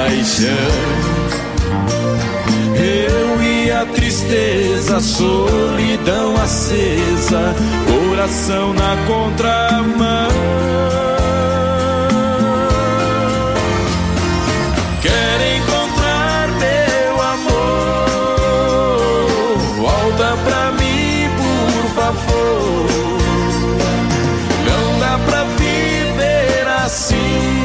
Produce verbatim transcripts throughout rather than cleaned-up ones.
paixão. Eu e a tristeza, a solidão acesa, coração na contramão. Quero encontrar teu amor, volta pra mim, por favor. Não dá pra viver assim,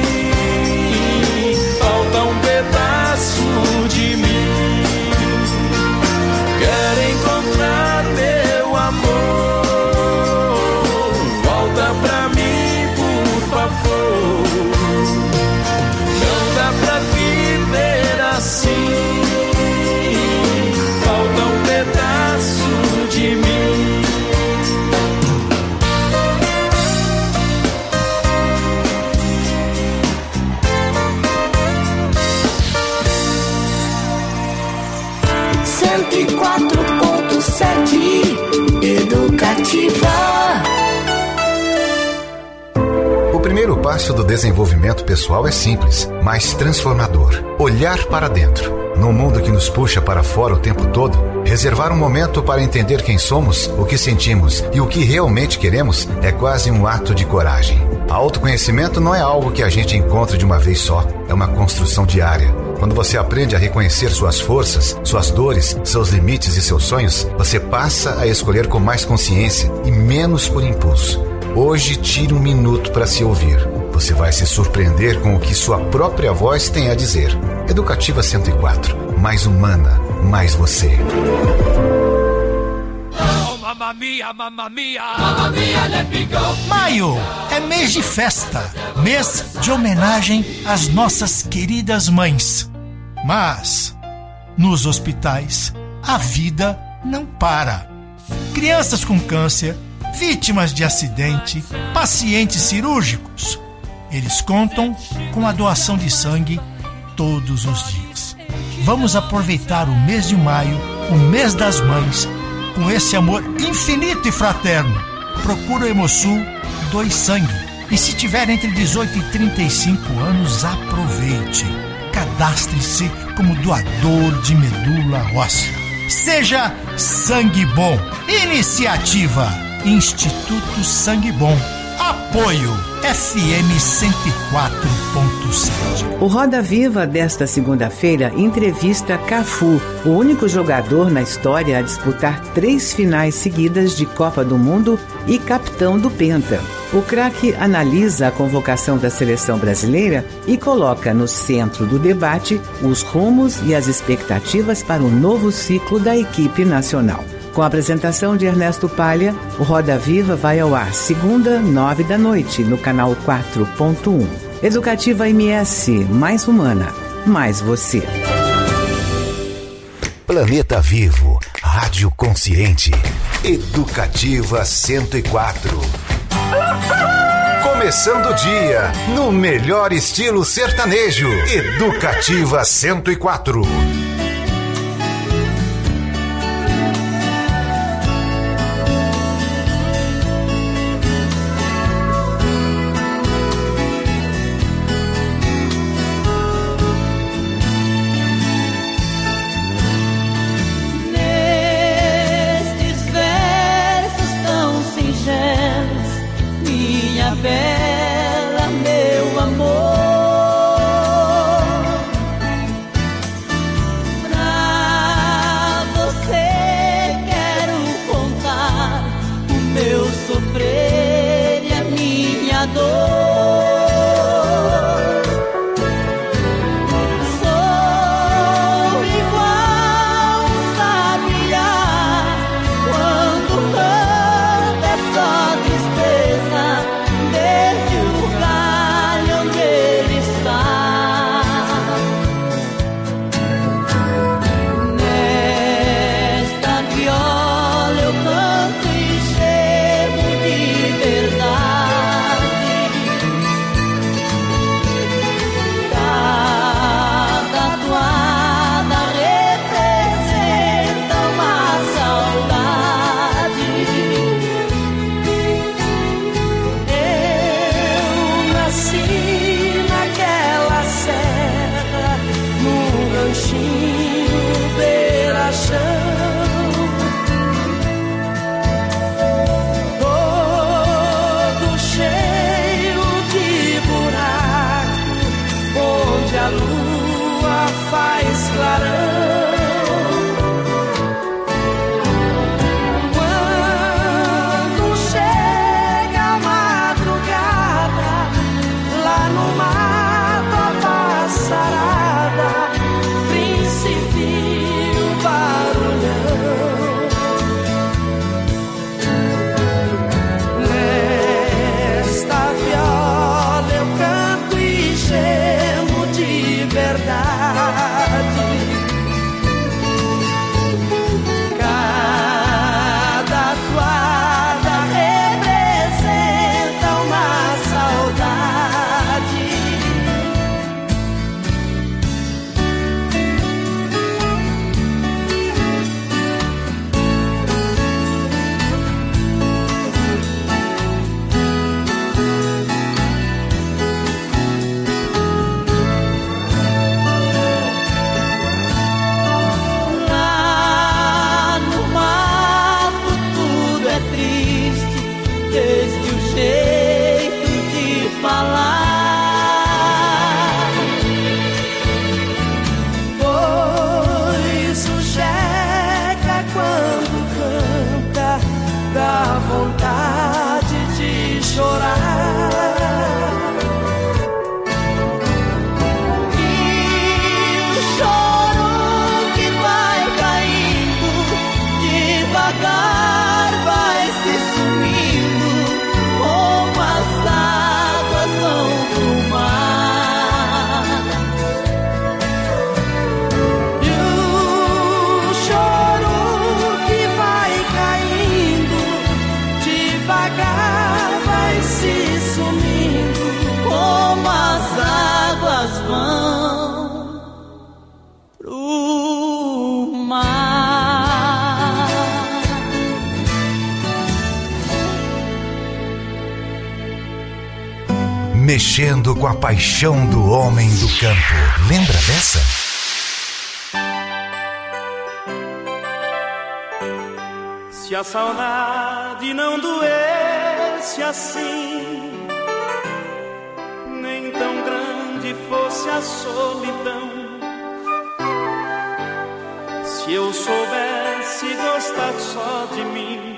falta um pedaço de mim. Quero encontrar teu amor, volta pra mim, por favor. Não dá pra viver assim, falta um pedaço de mim. cento e quatro ponto sete Educativa. O primeiro passo do desenvolvimento pessoal é simples, mas transformador. Olhar para dentro. Num mundo que nos puxa para fora o tempo todo, reservar um momento para entender quem somos, o que sentimos e o que realmente queremos é quase um ato de coragem. Autoconhecimento não é algo que a gente encontra de uma vez só, é uma construção diária. Quando você aprende a reconhecer suas forças, suas dores, seus limites e seus sonhos, você passa a escolher com mais consciência e menos por impulso. Hoje, tire um minuto para se ouvir. Você vai se surpreender com o que sua própria voz tem a dizer. Educativa cento e quatro. Mais humana, mais você. Mamma mia, mamma mia, mamma mia, let me go. Maio é mês de festa, mês de homenagem às nossas queridas mães. Mas, nos hospitais, a vida não para. Crianças com câncer, vítimas de acidente, pacientes cirúrgicos. Eles contam com a doação de sangue todos os dias. Vamos aproveitar o mês de maio, o mês das mães, com esse amor infinito e fraterno. Procura o Hemosul, doe sangue. E se tiver entre dezoito e trinta e cinco anos, aproveite. Cadastre-se como doador de medula óssea. Seja Sangue Bom. Iniciativa Instituto Sangue Bom. Apoio F M cento e quatro ponto sete. O Roda Viva desta segunda-feira entrevista Cafu, o único jogador na história a disputar três finais seguidas de Copa do Mundo e capitão do Penta. O craque analisa a convocação da seleção brasileira e coloca no centro do debate os rumos e as expectativas para o novo ciclo da equipe nacional. Com a apresentação de Ernesto Palha, o Roda Viva vai ao ar segunda, nove da noite, no canal quatro ponto um. Educativa M S, mais humana, mais você. Planeta Vivo, Rádio Consciente, Educativa cento e quatro. Começando o dia, no melhor estilo sertanejo, Educativa cento e quatro. Bela, meu amor, ranchinho beira-chão, todo cheio de buraco, onde a lua faz clarão. Mexendo com a paixão do homem do campo. Lembra dessa? Se a saudade não doesse assim, nem tão grande fosse a solidão, se eu soubesse gostar só de mim,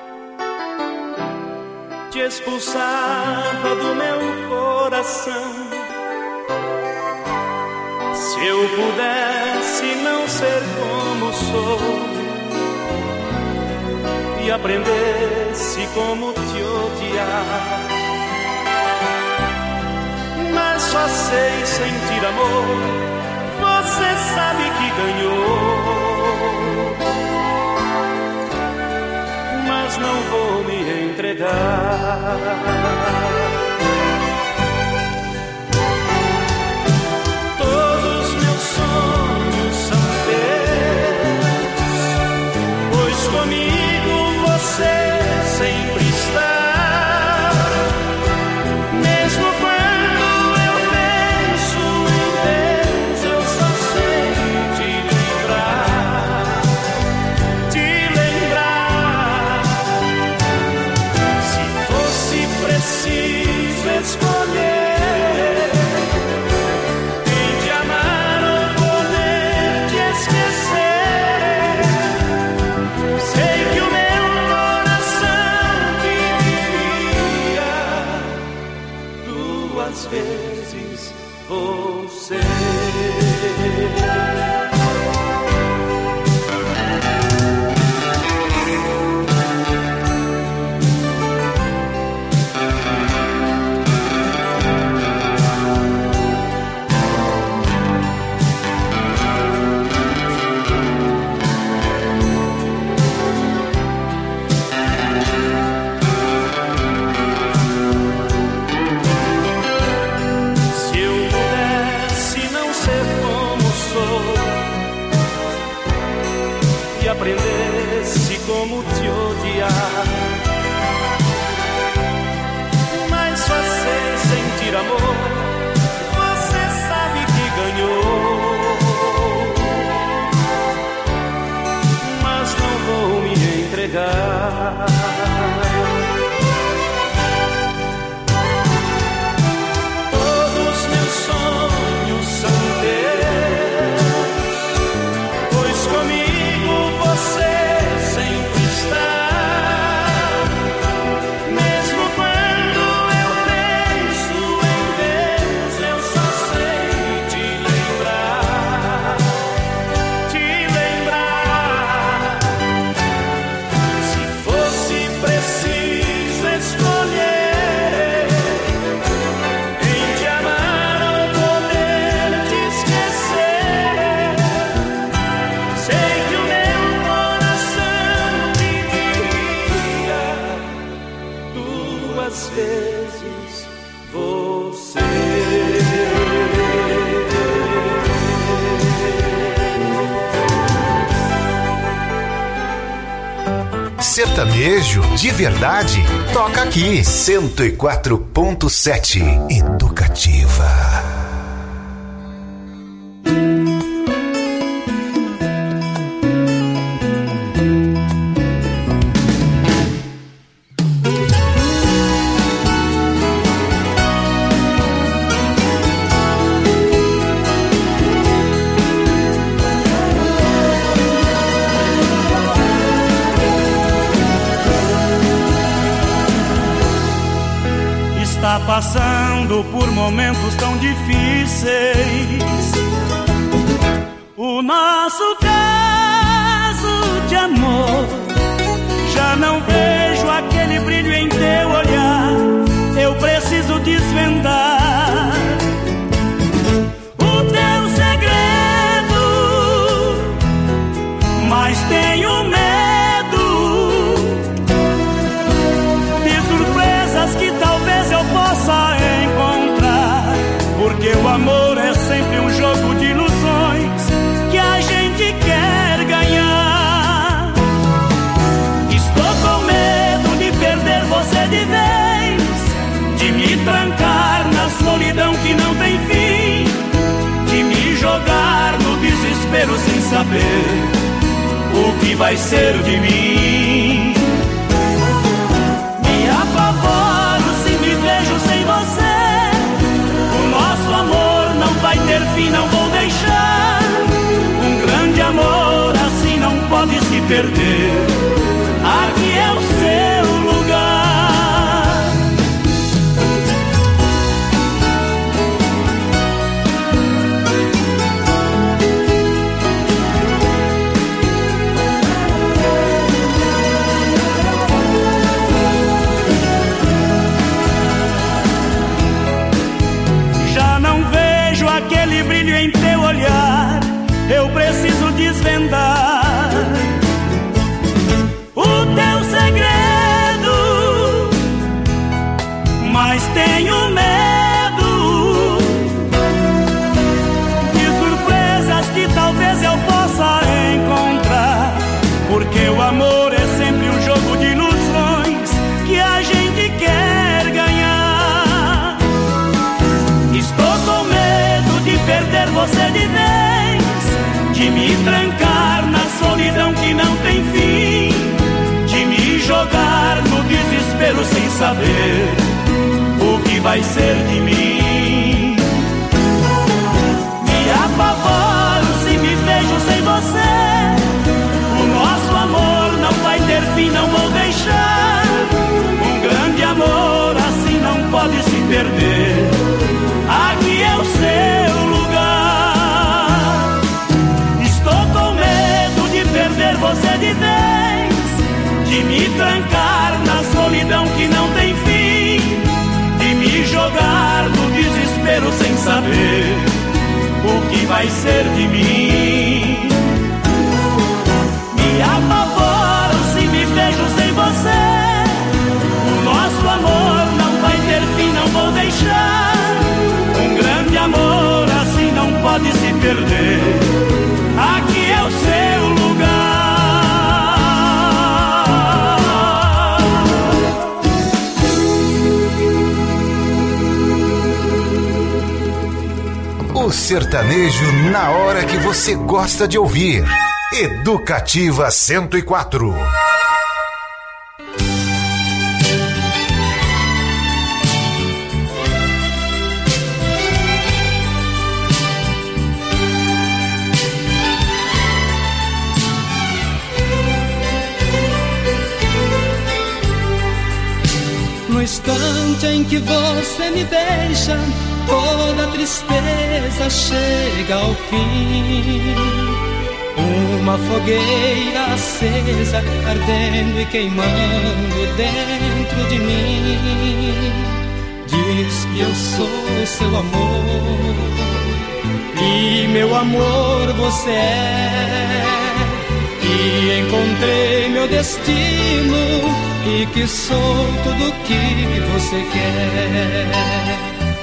te expulsava do meu coração. Se eu pudesse não ser como sou e aprendesse como te odiar, mas só sei sentir amor, você sabe que ganhou, mas não vou me entregar. Todos meus sonhos são teus, pois comigo você sempre está. Mesmo quando eu penso em Deus, eu só sei te lembrar, te lembrar. Se fosse preciso escolher quem te amar ou poder te esquecer, sei que o meu coração pediria duas vezes você. Se eu pudesse não ser como sou e aprendesse como te odiar, mas só sei sentir amor, você sabe que ganhou, sertanejo de verdade toca aqui. cento e quatro ponto sete Educativa. Passando por momentos tão difíceis, o nosso caso de amor, já não vejo aquele brilho em teu olhar. Eu preciso desvendar o teu segredo, mas tenho medo de surpresas que talvez eu possa encontrar, porque o amor é sempre um jogo de ilusões que a gente quer ganhar. Estou com medo de perder você de vez, de me trancar na solidão que não tem fim, de me jogar no desespero sem saber o que vai ser de mim. Me apavoro se me vejo sem você, o nosso amor não vai ter fim, não vou deixar. Um grande amor assim não pode se perder, aqui é o seu lugar. Aquele brilho em teu olhar, eu preciso desvendar o teu segredo, mas tenho medo de surpresas que talvez eu possa encontrar, porque o amor é sempre um jogo de ilusões que a gente quer ganhar. Estou com medo de perder você de vez, de me trancar na solidão que não tem fim, de me jogar no desespero sem saber o que vai ser de mim. Me apavoro se me vejo sem você, o nosso amor não vai ter fim, não vou deixar. Um grande amor assim não pode se perder, aqui é o seu lugar. Estou com medo de perder você de vez, de me trancar na solidão que não tem fim, de me jogar no desespero sem saber o que vai ser de mim. Me apavoro se me vejo sem você, o nosso amor não vai ter fim, não vou deixar. Um grande amor assim não pode se perder, aqui é o seu lugar. O sertanejo na hora que você gosta de ouvir. Educativa cento e quatro. No instante em que você me deixa, toda tristeza chega ao fim. Uma fogueira acesa, ardendo e queimando dentro de mim. Diz que eu sou seu amor, e meu amor você é. E encontrei meu destino, e que sou tudo que você quer.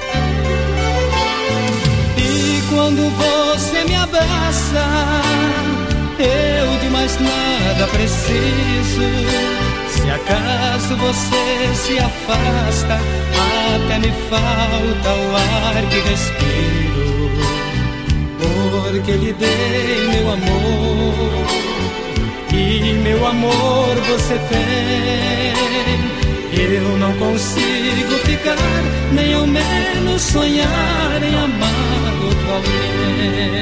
E quando você me abraça, eu de mais nada preciso. Se acaso você se afasta, até me falta o ar que respiro, porque lhe dei meu amor, e meu amor você tem. Eu não consigo ficar, nem ao menos sonhar em amar outro alguém.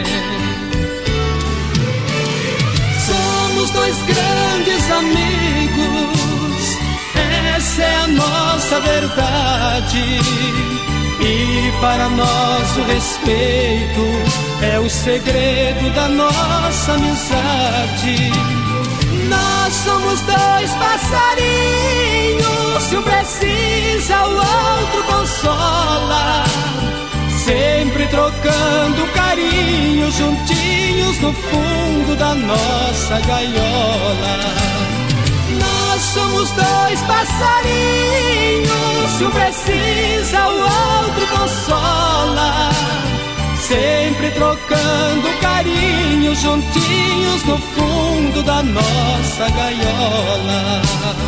Somos dois grandes amigos, essa é a nossa verdade. E para nós o respeito é o segredo da nossa amizade. Nós somos dois passarinhos, se um precisa o outro consola, sempre trocando carinho, juntinhos no fundo da nossa gaiola. Nós somos dois passarinhos, se um precisa o outro consola, sempre trocando carinho, juntinhos no fundo da nossa gaiola.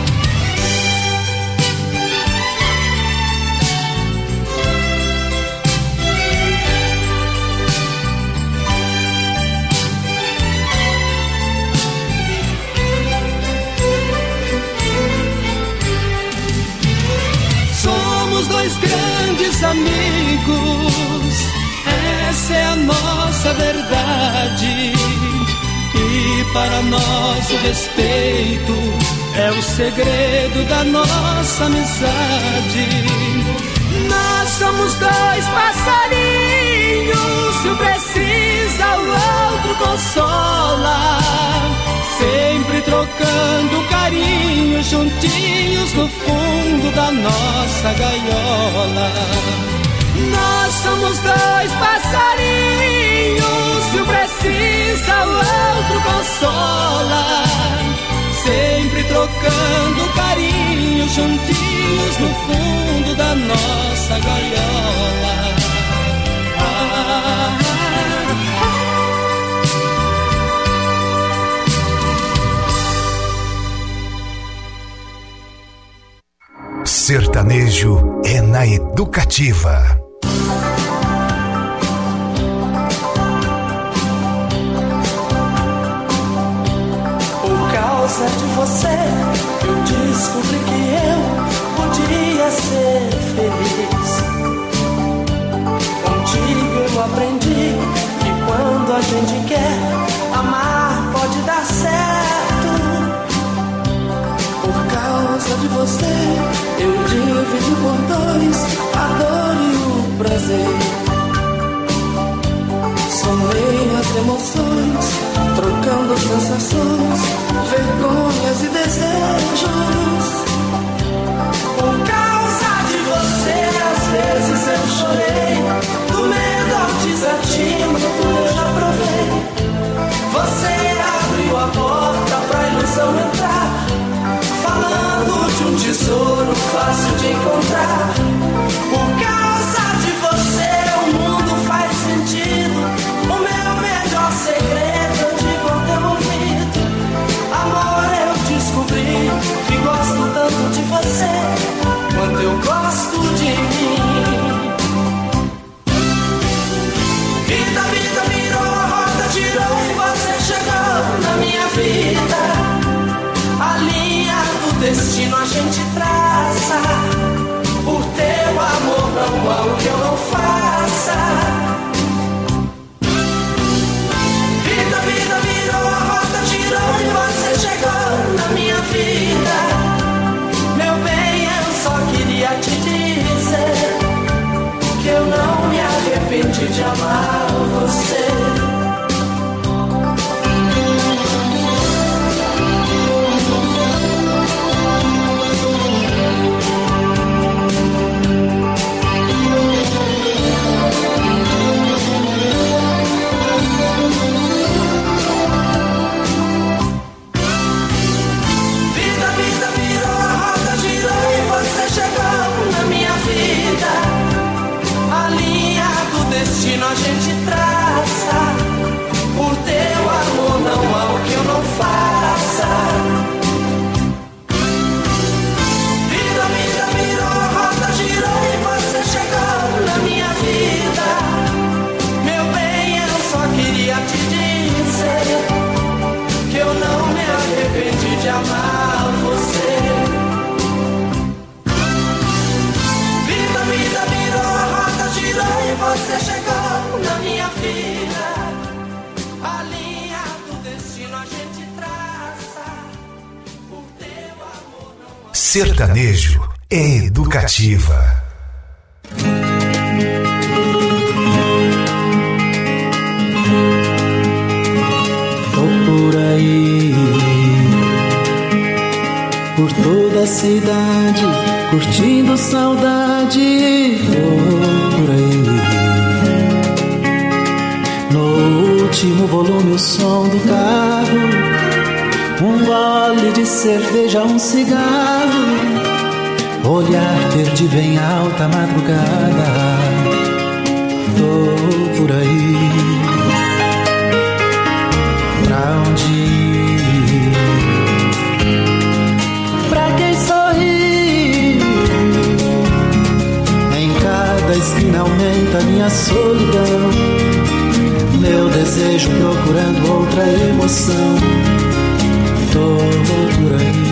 Somos dois grandes amigos, essa é a nossa verdade. E para nós o respeito é o segredo da nossa amizade. Nós somos dois passarinhos, se um precisa o outro consola, sempre trocando carinho, juntinhos no fundo da nossa gaiola. Nós somos dois passarinhos, se um precisa o outro consola, sempre trocando carinho, juntinhos no fundo da nossa gaiola. Ah, Sertanejo é na Educativa. Por causa de você, eu descobri que eu podia ser feliz. Contigo eu aprendi que quando a gente quer, amar pode dar certo. Por causa de você, eu dividi por dois a dor e o prazer. Somei as emoções, trocando sensações, vergonhas e desejos. Por causa de você, às vezes eu chorei, do medo ao desatino, eu já provei. Você abriu a porta pra ilusão entrar, falando de um tesouro fácil de encontrar. Por causa de você o mundo faz sentido, o meu melhor segredo eu digo ao teu ouvido. Amor, eu descobri que gosto tanto de você quanto eu gosto de mim. Vida, vida virou a roda, girou e você chegou na minha vida. A linha do destino a gente traça, por teu amor não há o que eu não faça. Vida, vida virou a roda, girou e você chegou na minha vida. Meu bem, eu só queria te dizer que eu não me arrependi de amar você. Sertanejo é educativa. Tô por aí, por toda a cidade, curtindo saudade. Tô por aí, no último volume o som do carro, um gole de cerveja, um cigarro, olhar perdido em alta madrugada. Tô por aí, pra onde ir? Pra quem sorri? Em cada esquina aumenta minha solidão, meu desejo procurando outra emoção. Tô por aí,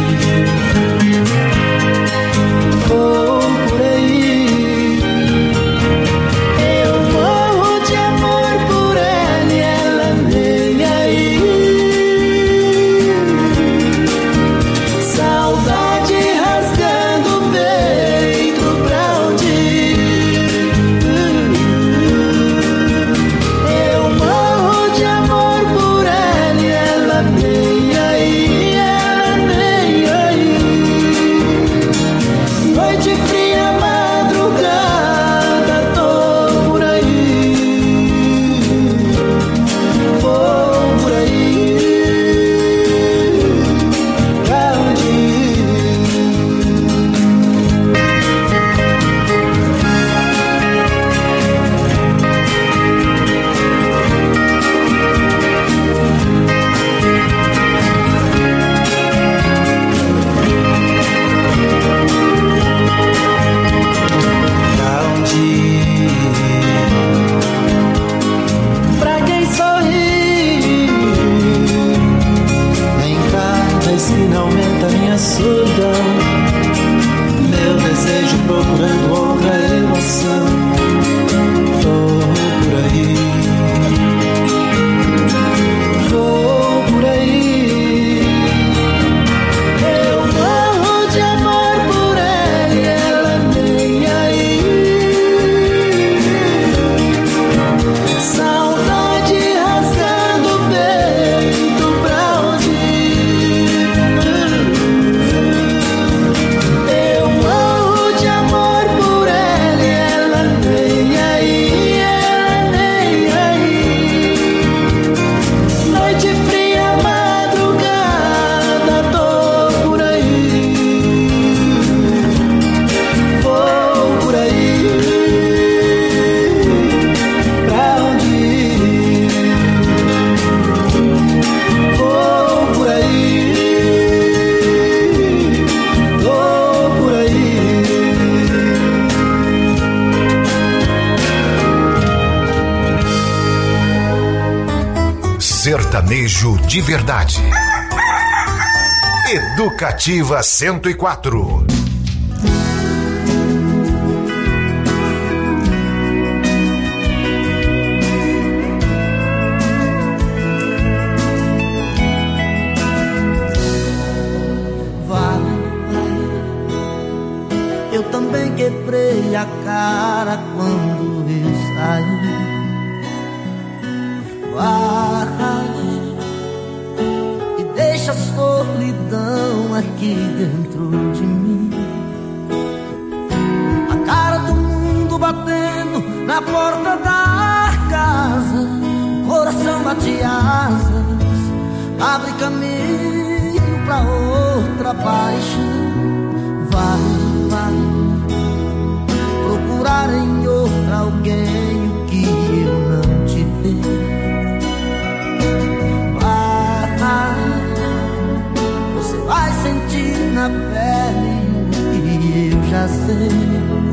vou por aí. Eu morro de amor por ela e ela nem aí. Saudade rasgando o peito, pra onde ir? Eu morro de amor por ela e ela nem aí. Sertanejo de verdade. Educativa cento e quatro. Vai, vai. Eu também quebrei a cara quando eu saí. Vai, e deixa a solidão aqui dentro de mim. A cara do mundo batendo na porta da casa, o coração bate asas, abre caminho pra outra paixão. Vai, vai, procurar em outra alguém o que eu não te dei. Você vai sentir na pele o que eu já sei.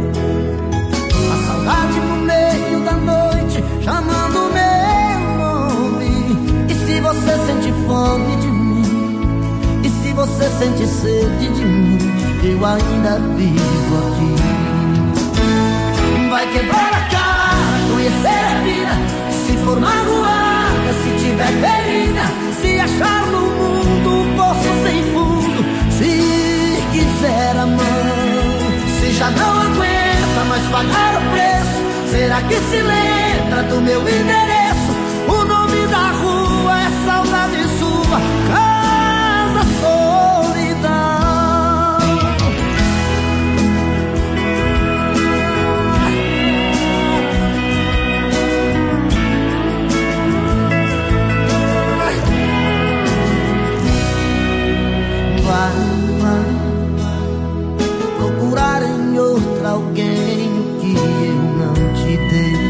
A saudade no meio da noite chamando meu nome. E se você sente fome de mim, e se você sente sede de mim, eu ainda vivo aqui. Vai quebrar a cara, conhecer a vida, se for magoada, se tiver ferida, se achar no mundo um poço sem fundo, se quiser Será que se lembra do meu endereço? O nome da rua é saudade sua, casa solidão. Vai, vai procurar em outra alguém o que eu não te dei.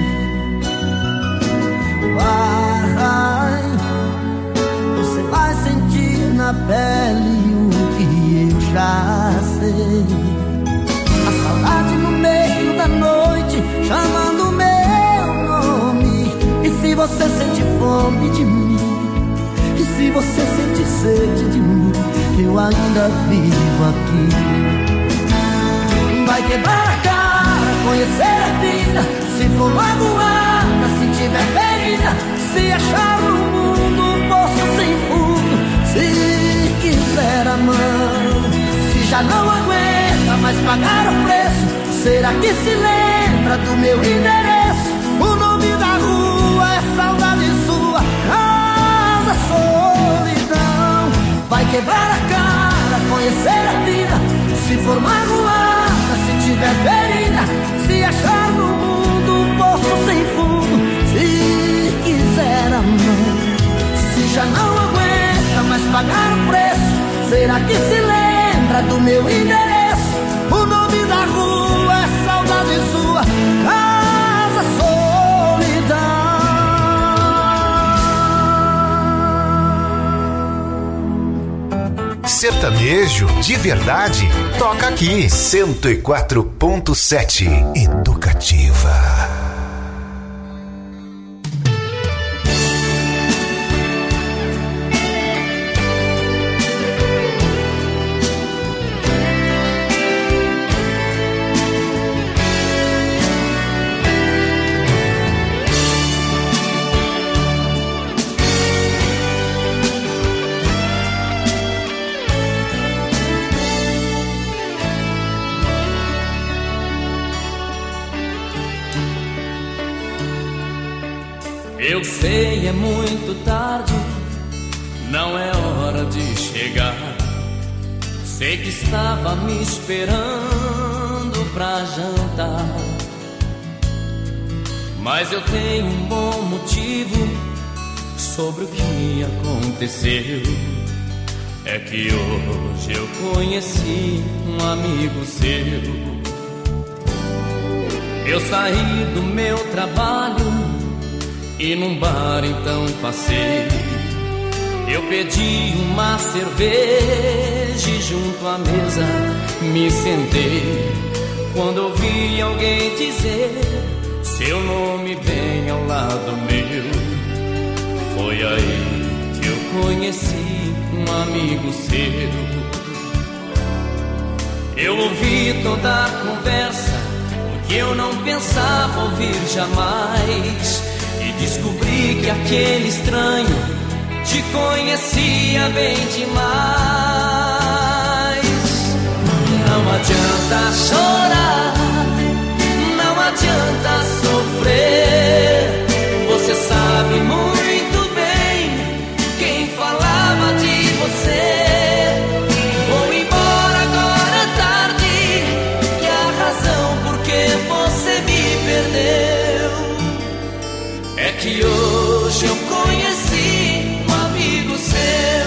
Vai, você vai sentir na pele o que eu já sei. A saudade no meio da noite chamando meu nome. E se você sente fome de mim, e se você sente sede de mim, eu ainda vivo aqui. Vai quebrar a cara, conhecer a vida, se for magoada, se tiver ferida, se achar no mundo um poço sem fundo, se quiser a mão, se já não aguenta mais pagar o preço, será que se lembra do meu endereço? O nome da rua é saudade sua, casa solidão. Vai quebrar a cara, conhecer a vida, se for magoada, se tiver ferida, se achar no mundo um poço sem fundo, se quiser amar, se já não aguenta mais pagar o preço, será que se lembra do meu endereço? O nome da rua é saudade sua, casa solidão. Sertanejo de verdade, toca aqui. cento e quatro ponto sete Educativa. Eu sei, é muito tarde, não é hora de chegar. Sei que estava me esperando pra jantar, mas eu tenho um bom motivo sobre o que aconteceu. É que hoje eu conheci um amigo seu. Eu saí do meu trabalho e num bar então passei. Eu pedi uma cerveja e junto à mesa me sentei. Quando ouvi alguém dizer seu nome bem ao lado meu, foi aí que eu conheci um amigo seu. Eu ouvi toda a conversa, o que eu não pensava ouvir jamais, e descobri que aquele estranho te conhecia bem demais. Não adianta chorar, não adianta sofrer, você sabe muito bem quem falava de você. Vou embora, agora é tarde, e a razão por que você me perdeu é que hoje eu conheci um amigo seu.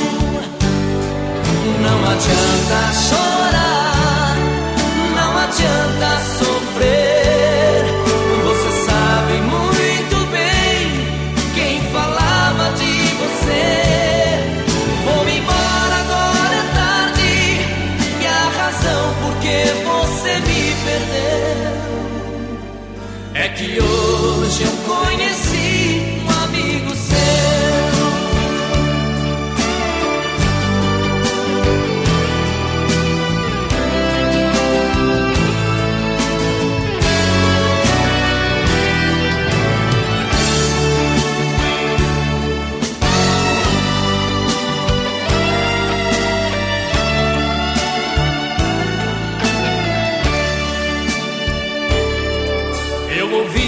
Não adianta chorar, não adianta sofrer, você sabe muito bem quem falava de você. Vou embora, agora é tarde, e a razão por que você me perdeu é que hoje eu conheci um amigo seu. Eu ouvi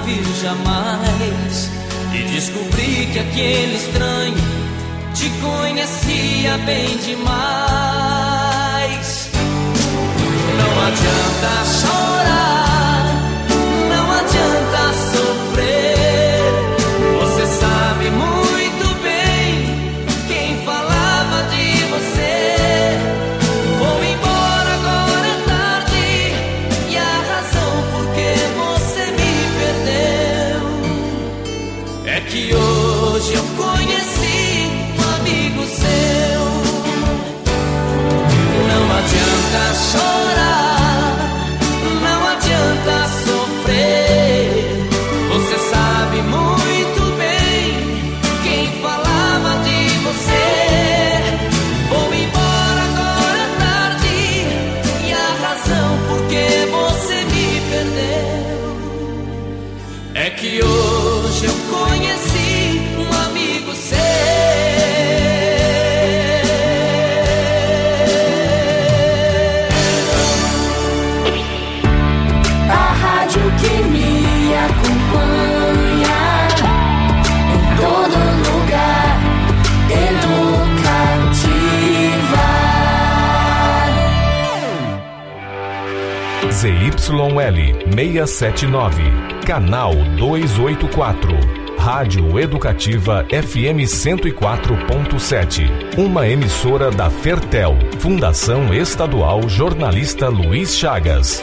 vi jamais. E descobri que aquele estranho te conhecia bem demais. Não adianta chorar, não adianta sofrer. Você sabe muito bem quem falava de você. Vou embora, agora é tarde, e a razão por que você me perdeu é que hoje eu conheci um amigo seu. Não adianta chorar, não adianta sofrer. Você sabe muito bem quem falava de você. Vou embora, agora é tarde, e a razão por que você me perdeu é que hoje eu conheci um amigo seu. Que me acompanha em todo lugar, educativa. Z Y L seiscentos e setenta e nove, canal duzentos e oitenta e quatro, Rádio Educativa F M cento e quatro ponto sete, uma emissora da Fertel, Fundação Estadual Jornalista Luiz Chagas.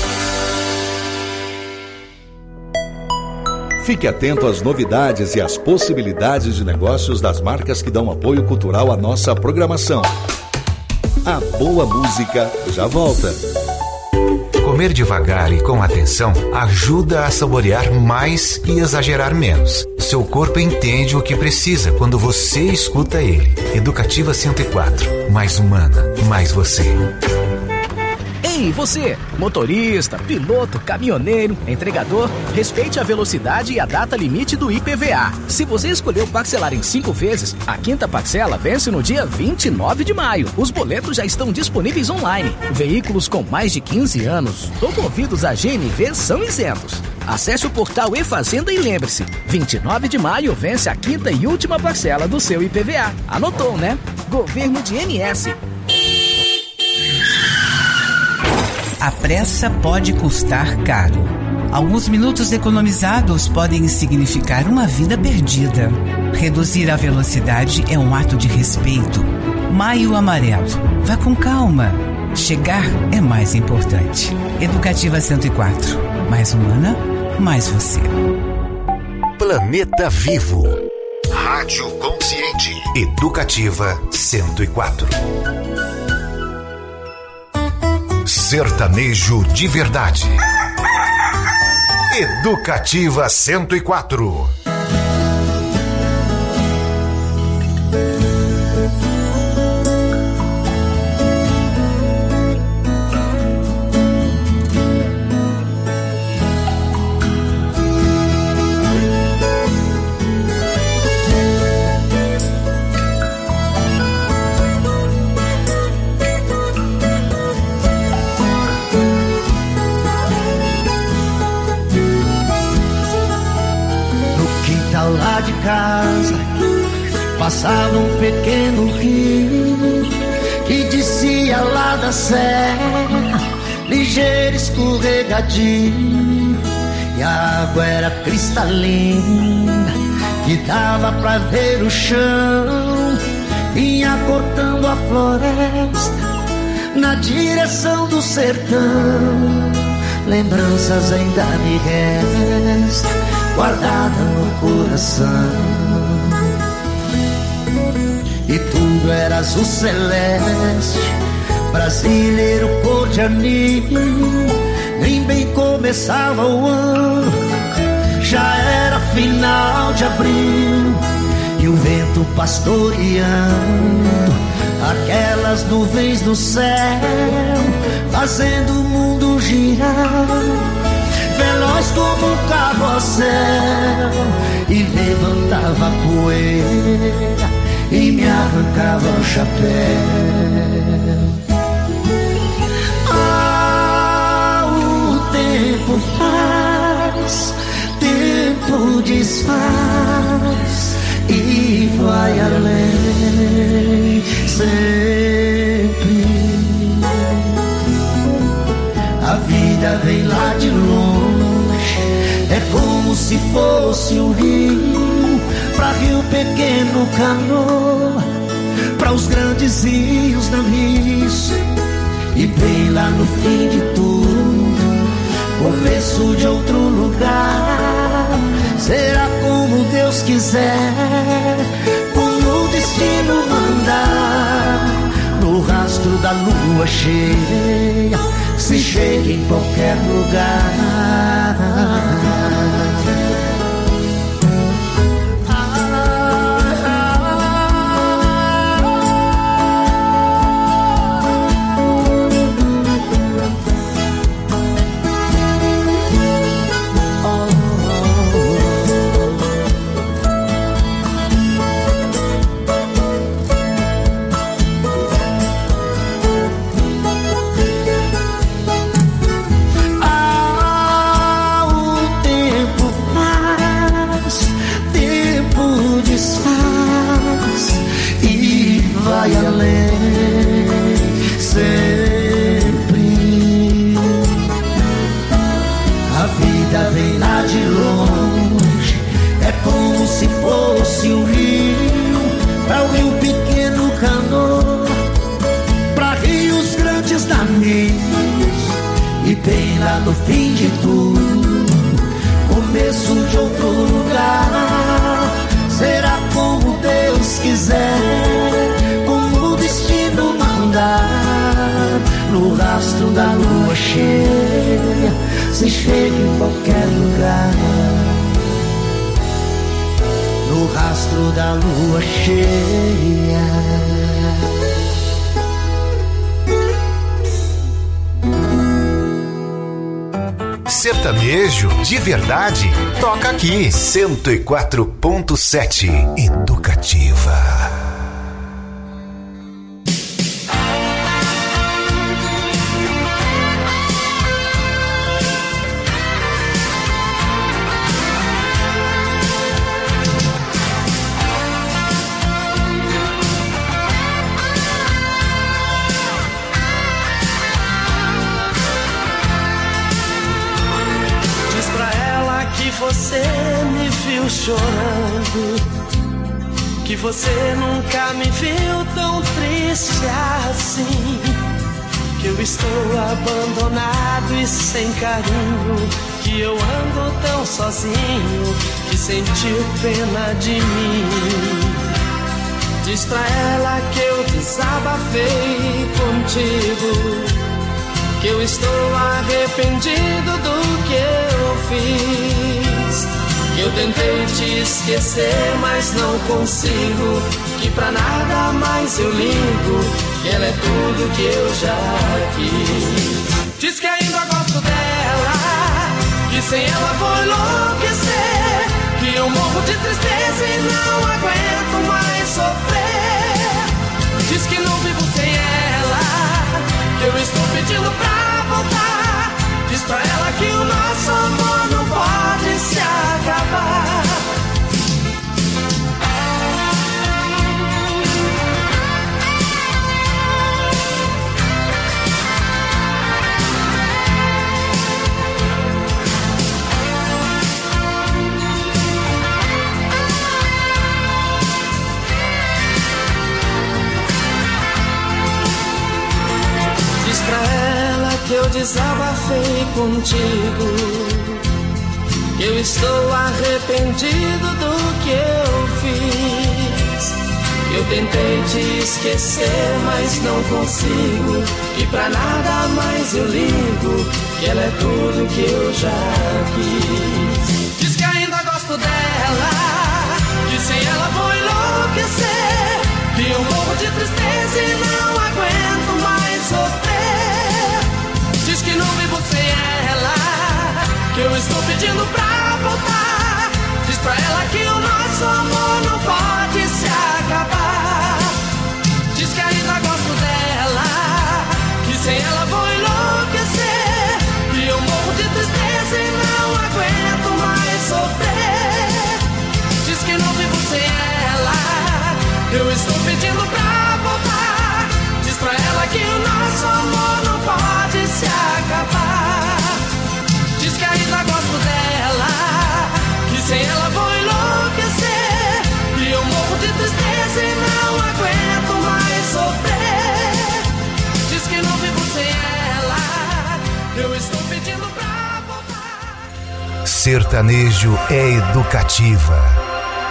Fique atento às novidades e às possibilidades de negócios das marcas que dão apoio cultural à nossa programação. A boa música já volta. Comer devagar e com atenção ajuda a saborear mais e exagerar menos. Seu corpo entende o que precisa quando você escuta ele. Educativa cento e quatro. Mais humana, mais você. Ei, você, motorista, piloto, caminhoneiro, entregador, respeite a velocidade e a data limite do I P V A. Se você escolheu parcelar em cinco vezes, a quinta parcela vence no dia vinte e nove de maio. Os boletos já estão disponíveis online. Veículos com mais de quinze anos ou movidos a G N V são isentos. Acesse o portal E-Fazenda e lembre-se, vinte e nove de maio vence a quinta e última parcela do seu I P V A. Anotou, né? Governo de M S. A pressa pode custar caro. Alguns minutos economizados podem significar uma vida perdida. Reduzir a velocidade é um ato de respeito. Maio Amarelo. Vá com calma. Chegar é mais importante. Educativa cento e quatro. Mais humana, mais você. Planeta Vivo. Rádio Consciente. Educativa cento e quatro. Sertanejo de verdade. Educativa cento e quatro. De casa passava um pequeno rio que descia lá da serra, ligeiro escorregadio, e a água era cristalina que dava pra ver o chão. Vinha cortando a floresta na direção do sertão. Lembranças ainda me restam guardada no coração, e tudo era azul celeste, brasileiro cor de anil. Nem bem começava o ano, já era final de abril, e o vento pastoreando aquelas nuvens do céu, fazendo o mundo girar, veloz como um carrossel, e levantava a poeira e me arrancava o chapéu. Ah, o tempo faz, tempo desfaz e vai além sempre. A vida vem lá de longe, é como se fosse um rio, pra rio pequeno canoa, pra os grandes rios navios. E bem lá no fim de tudo, começo de outro lugar. Será como Deus quiser, como o destino mandar. No rastro da lua cheia, se chega em qualquer lugar. Vai além sempre. A vida vem lá de longe, é como se fosse um rio, pra um rio pequeno canoa, pra rios grandes navios. E bem lá no fim de tudo, começo de outro lugar. Será como Deus quiser, como o destino mandar. No rastro da lua cheia, se chega em qualquer lugar. No rastro da lua cheia. Sertanejo de verdade, toca aqui. cento e quatro ponto sete Educativa. Você me viu chorando, que você nunca me viu tão triste assim, que eu estou abandonado e sem carinho, que eu ando tão sozinho, que sentiu pena de mim. Diz pra ela que eu desabafei contigo, que eu estou arrependido do que eu fiz, que eu tentei te esquecer, mas não consigo, que pra nada mais eu ligo, que ela é tudo que eu já quis. Diz que ainda gosto dela, que sem ela vou enlouquecer, que eu morro de tristeza e não aguento mais sofrer. Diz que não vivo sem ela, que eu estou pedindo pra voltar. Diz pra ela que o nosso amor não pode se acabar. Diz pra ela que eu desabafei contigo, que eu estou arrependido do que eu fiz, que eu tentei te esquecer, mas não consigo, que pra nada mais eu ligo, que ela é tudo que eu já quis. Diz que ainda gosto dela, que sem ela vou enlouquecer, que eu morro de tristeza e não aguento mais sofrer. Diz que não vivo sem ela, que eu estou pedindo pra voltar. Diz pra ela que o nosso amor não pode se acabar. Diz que ainda gosto dela, que sem ela vou enlouquecer, que eu morro de tristeza e não aguento mais Sertanejo é educativa.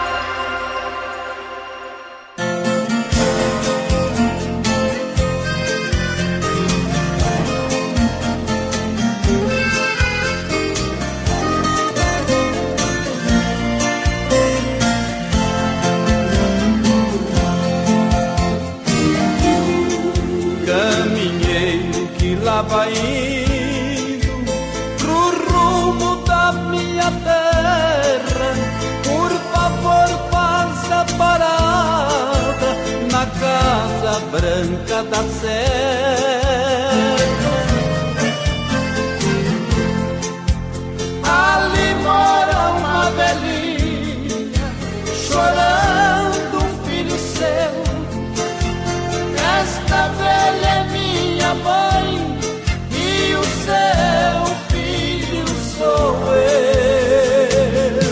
Caminheiro que lá vai indo pro rumo da minha terra, por favor faça parada na Casa Branca da Serra. Ali mora uma velhinha chorando um filho seu. Esta velha é minha mãe e o seu filho sou eu.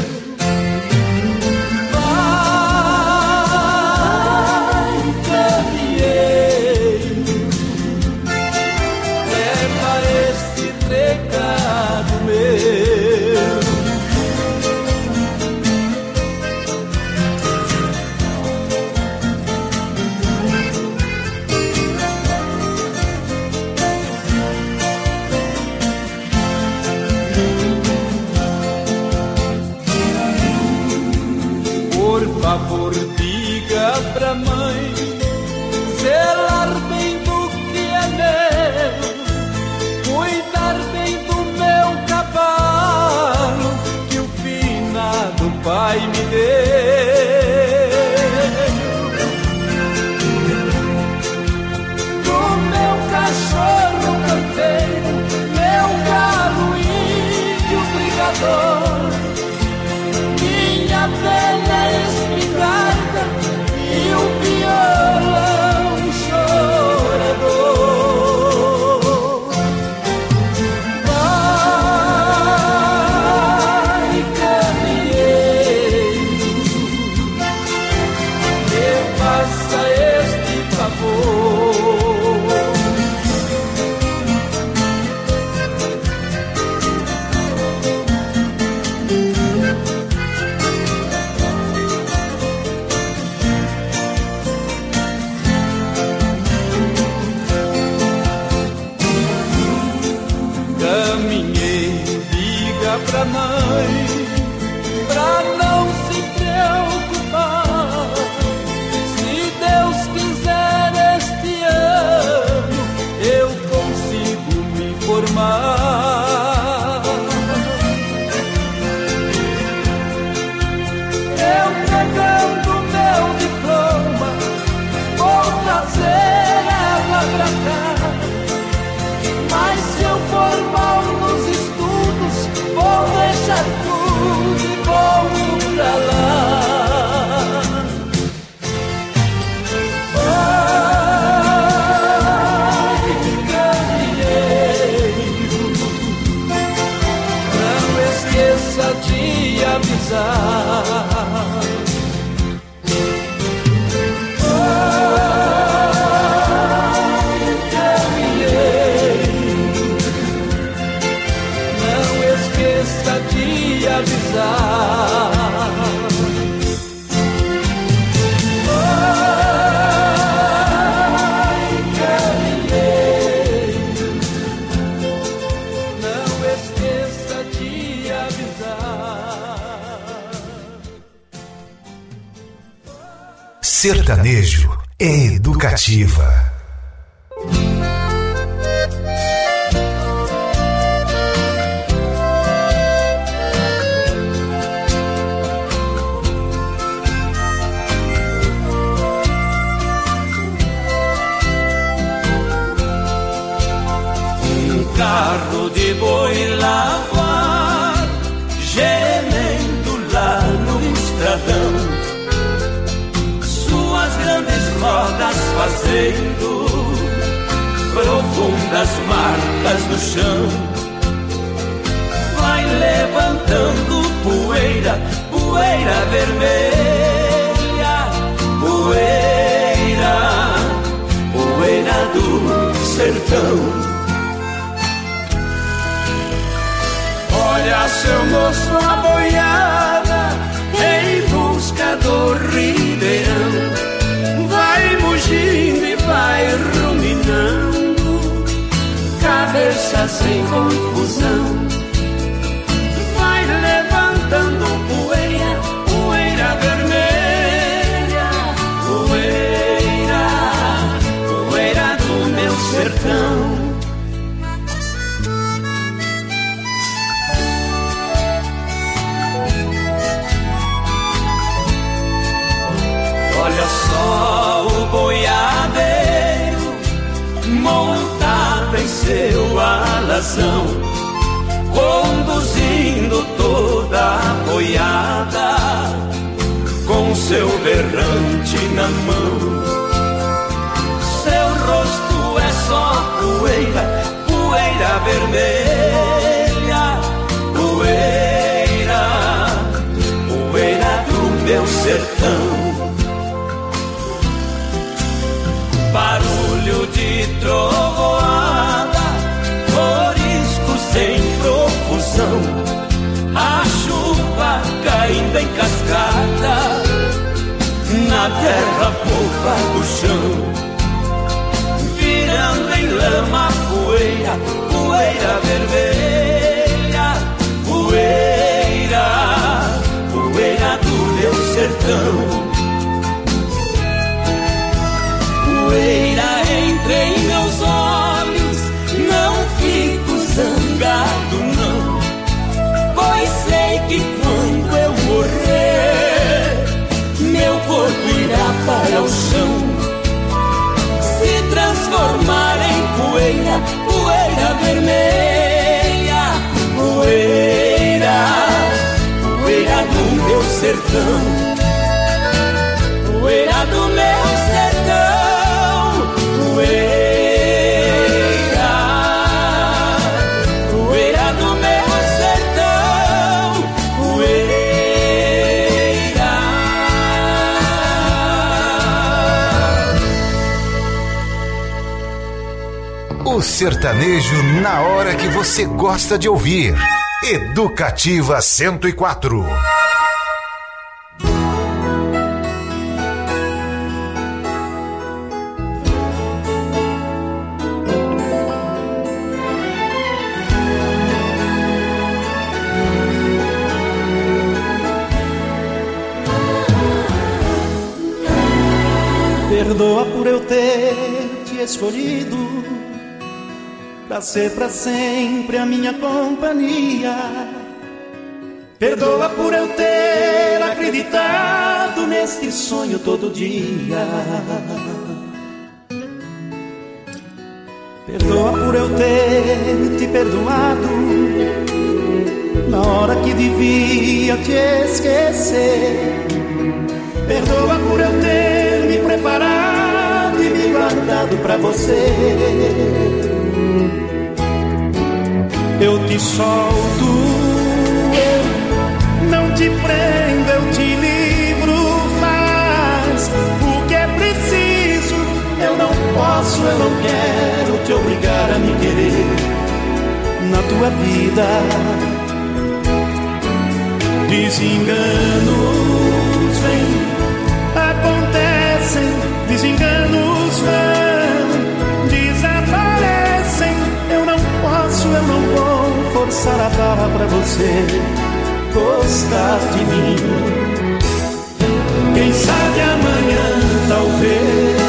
Vai, caminheiro, leva este recado meu. Por favor, diga pra mãe zelar bem do que é meu, cuidar bem do meu cavalo que o finado pai me deu, do meu cachorro campeiro, meu galo índio brigador, minha velha espingarda e o violão chorador. Vai, caminheiro, me faça este favor. Caminheiro, diga pra mãe pra não se preocupar. Se Deus quiser este ano eu consigo me formar. Eu pegando meu diploma vou trazer ela pra cá. Mas se eu for mal nos estudos, vou deixar tudo e vou pra lá. Vai, caminheiro, não esqueça de avisar. De avisar. Vai, caminheiro, não esqueça de avisar. Sertanejo é educativa. Carro de boi lavar, gemendo lá no estradão, suas grandes rodas fazendo profundas marcas no chão. Vai levantando poeira, poeira vermelha, poeira, poeira do sertão. Olha, seu moço, a boiada em busca do ribeirão vai mugindo e vai ruminando, cabeça sem confusão. Vai levantando poeira, poeira vermelha, poeira, poeira do meu sertão. Olha só o boiadeiro montado em seu alazão, conduzindo toda a boiada com seu berrante na mão. Seu rosto é só poeira, poeira vermelha, poeira, poeira do meu sertão. Barulho de trovoada, corisco sem profusão, a chuva caindo em cascata na terra fofa do chão, virando em lama poeira, poeira vermelha, poeira, poeira do meu sertão. Poeira entra em meus olhos, não fico zangado não, pois sei que quando eu morrer, meu corpo irá para o chão, se transformar em poeira, poeira vermelha, poeira, poeira do meu sertão, poeira do meu sertão. Poeira, poeira do meu sertão, poeira. O sertanejo na hora que você gosta de ouvir. Educativa cento e quatro. Perdoa por eu ter te escolhido pra ser pra sempre a minha companhia. Perdoa por eu ter acreditado neste sonho todo dia. Perdoa por eu ter te perdoado na hora que devia te esquecer. Perdoa por eu ter me preparado e me guardado pra você. Eu te solto, eu não te prendo, eu te livro. Faz o que é preciso, eu não posso, eu não quero te obrigar a me querer na tua vida. Desenganos vêm, acontecem, desenganos vão, desaparecem. Eu não posso, eu não vou forçar a barra pra você gostar de mim. Quem sabe amanhã, talvez.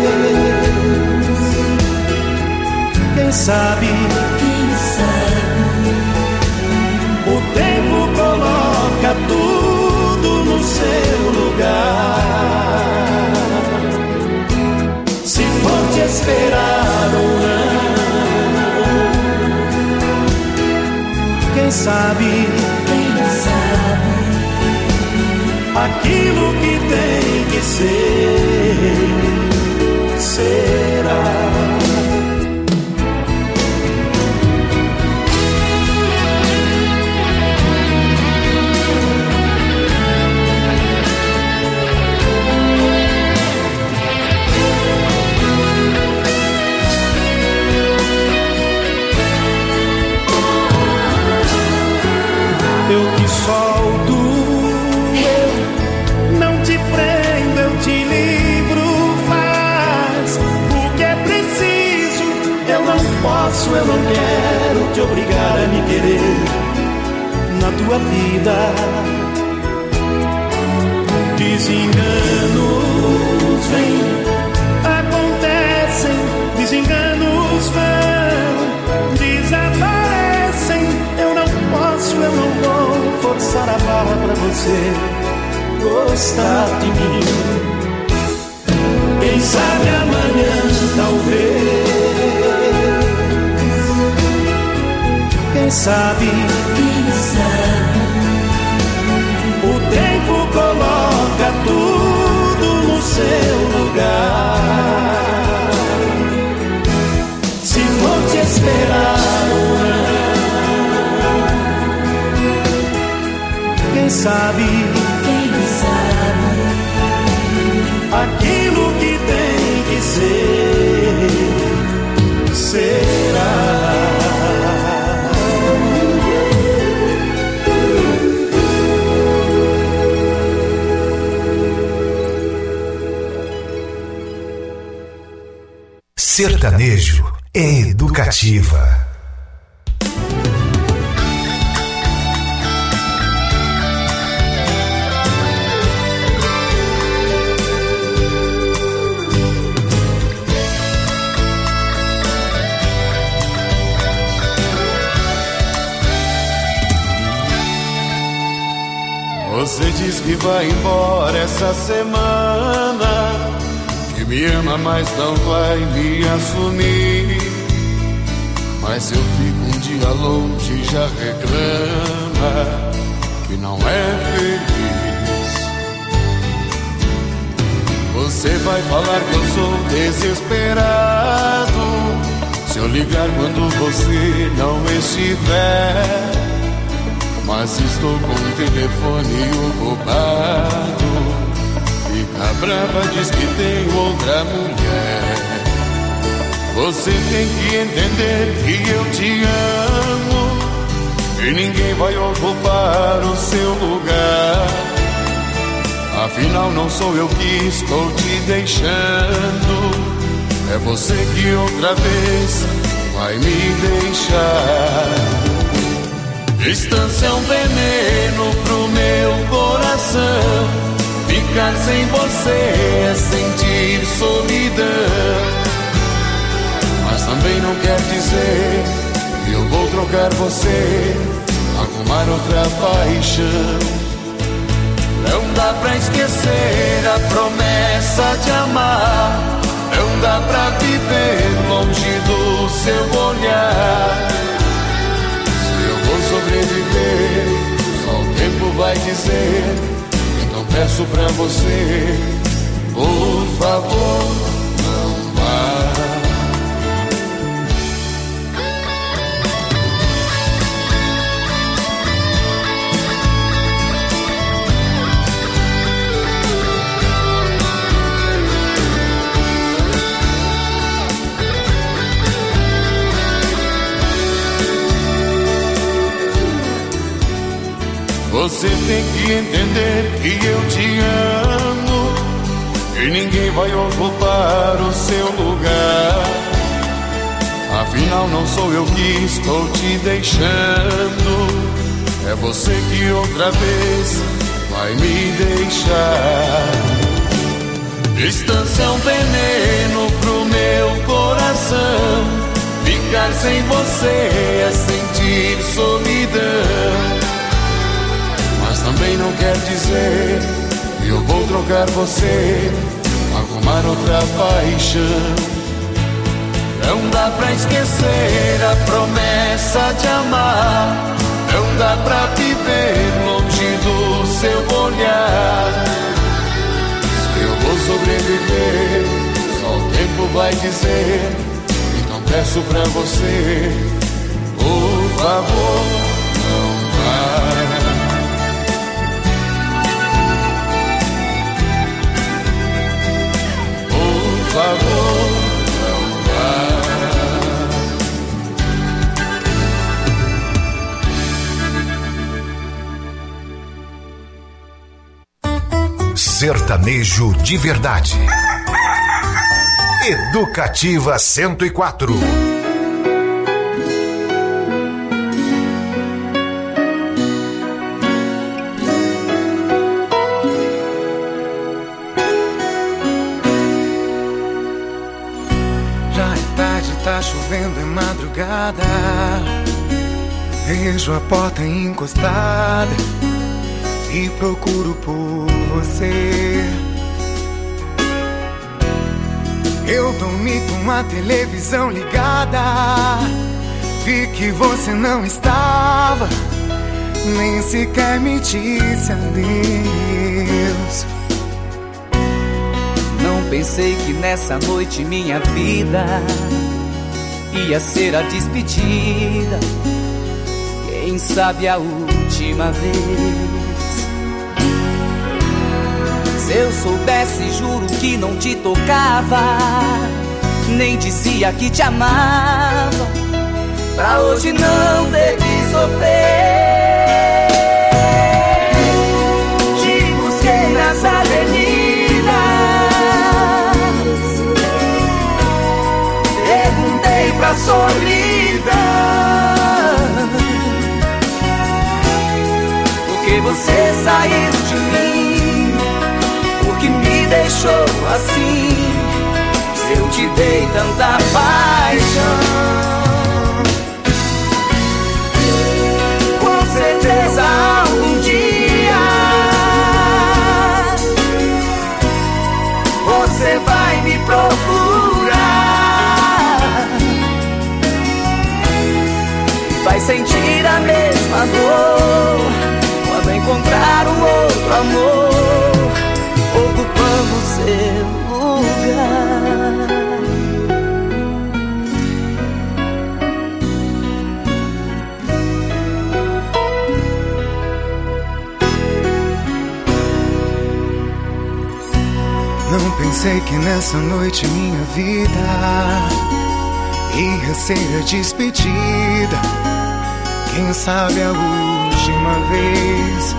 Quem sabe, quem sabe. O tempo coloca tudo no seu lugar. Se for te esperar ou não, quem sabe, quem sabe, aquilo que tem que ser, será. te obrigar a me querer na tua vida. Desenganos vêm, acontecem, desenganos vão, desaparecem. Eu não posso, eu não vou forçar a barra pra você gostar de mim. Quem sabe amanhã, talvez. Quem sabe, quem sabe. O tempo coloca tudo no seu lugar. Se for te esperar um ano, quem sabe, quem sabe. Aquilo que tem que ser, será. Sertanejo é educativa. Você diz que vai embora essa semana, que me ama, mas não vai me assumir. Mas eu fico um dia longe e já reclama que não é feliz. Você vai falar que eu sou desesperado se eu ligar quando você não estiver. Mas estou com o telefone ocupado. Fica brava, diz que tem outra mulher. Você tem que entender que eu te amo e ninguém vai ocupar o seu lugar. Afinal não sou eu que estou te deixando, é você que outra vez vai me deixar. Distância é um veneno pro meu coração. Ficar sem você é sentir solidão. Mas também não quer dizer que eu vou trocar você, arrumar outra paixão. Não dá pra esquecer a promessa de amar. Não dá pra viver longe do seu olhar. Vou sobreviver, só o tempo vai dizer. Então peço pra você, por favor, não vá. Você tem que entender que eu te amo e ninguém vai ocupar o seu lugar. Afinal não sou eu que estou te deixando, é você que outra vez vai me deixar. Distância é um veneno pro meu coração. Ficar sem você é sentir solidão. Mas também não quer dizer que eu vou trocar você, arrumar outra paixão. Não dá pra esquecer a promessa de amar. Não dá pra viver longe do seu olhar. Se eu vou sobreviver, só o tempo vai dizer. Então peço pra você, por favor, não vá. Por favor, não vá. Sertanejo de verdade. Educativa cento e quatro. madrugada, vejo a porta encostada e procuro por você. Eu dormi com a televisão ligada, vi que você não estava, nem sequer me disse adeus. Não pensei que nessa noite minha vida ia ser a despedida, quem sabe a última vez. Se eu soubesse, juro que não te tocava, nem dizia que te amava, pra hoje não ter que sofrer. Te busquei nas avenidas, perguntei pra solidão, porque você saiu de mim, porque me deixou assim, se eu te dei tanta paixão. Com certeza algum dia você vai me procurar, vai sentir a mesma dor quando encontrar um outro amor ocupando o seu lugar. Não pensei que nessa noite minha vida ia ser a despedida, quem sabe a última vez.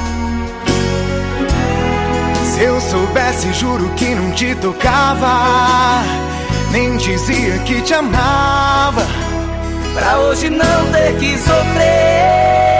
Se eu soubesse, juro que não te tocava, nem dizia que te amava, pra hoje não ter que sofrer.